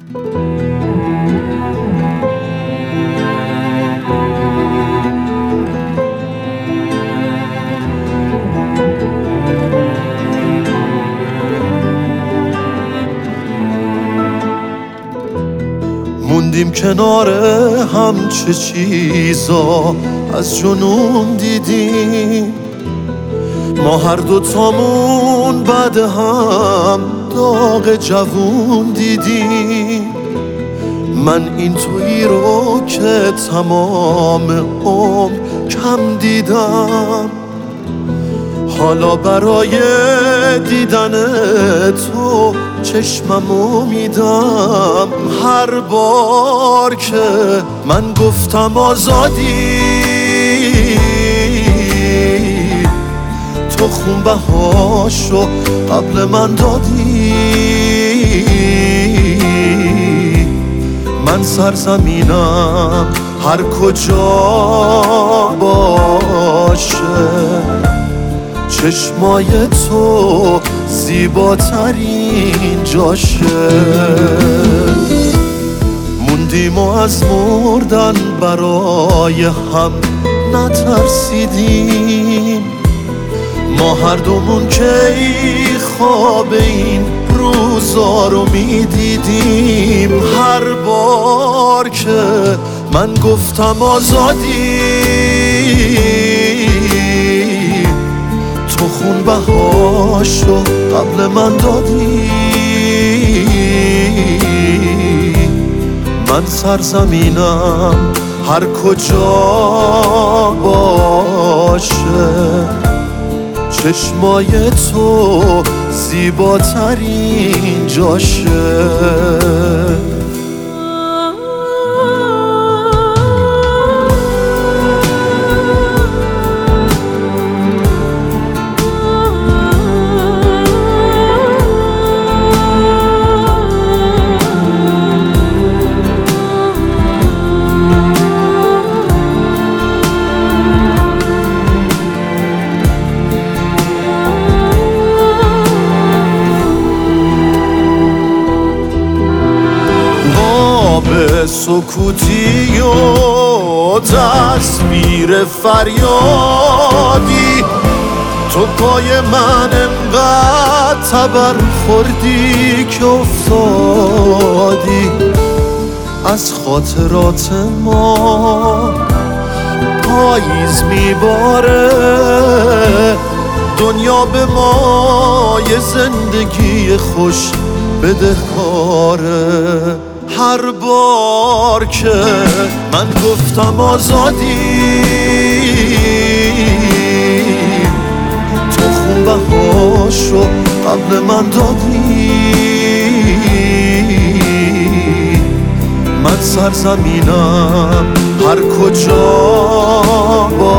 موندیم کنار هم، چه چیزا از جنون دیدیم. ما هر دوتامون بعد هم داغ جوون دیدیم. من این تویی رو که تمام عمر کم دیدم، حالا برای دیدن تو چشممو میدم. هر بار که من گفتم آزادی، تو خونبهاشو قبل من دادی. من سرزمینم هر کجا باشه، چشمای تو زیباترین جاشه. موندیم و از مردن برای هم نترسیدیم. ما هر دومون که خواب این روزا رو میدیدیم. هر بار که من گفتم آزادی، تو خونبهاشو قبل من دادی. من سرزمینم هر کجا باشه، چشمای تو زیباترین جاشه. به سکوتی و تصویر فریادی، تو پای من انقدر تبر خوردی که افتادی. از خاطرات ما پاییز میباره، دنیا به ما یه زندگی خوش بدهکاره. هر بار که من گفتم آزادی، تو خونبهاشو قبل من دادی. من سرزمینم هر کجا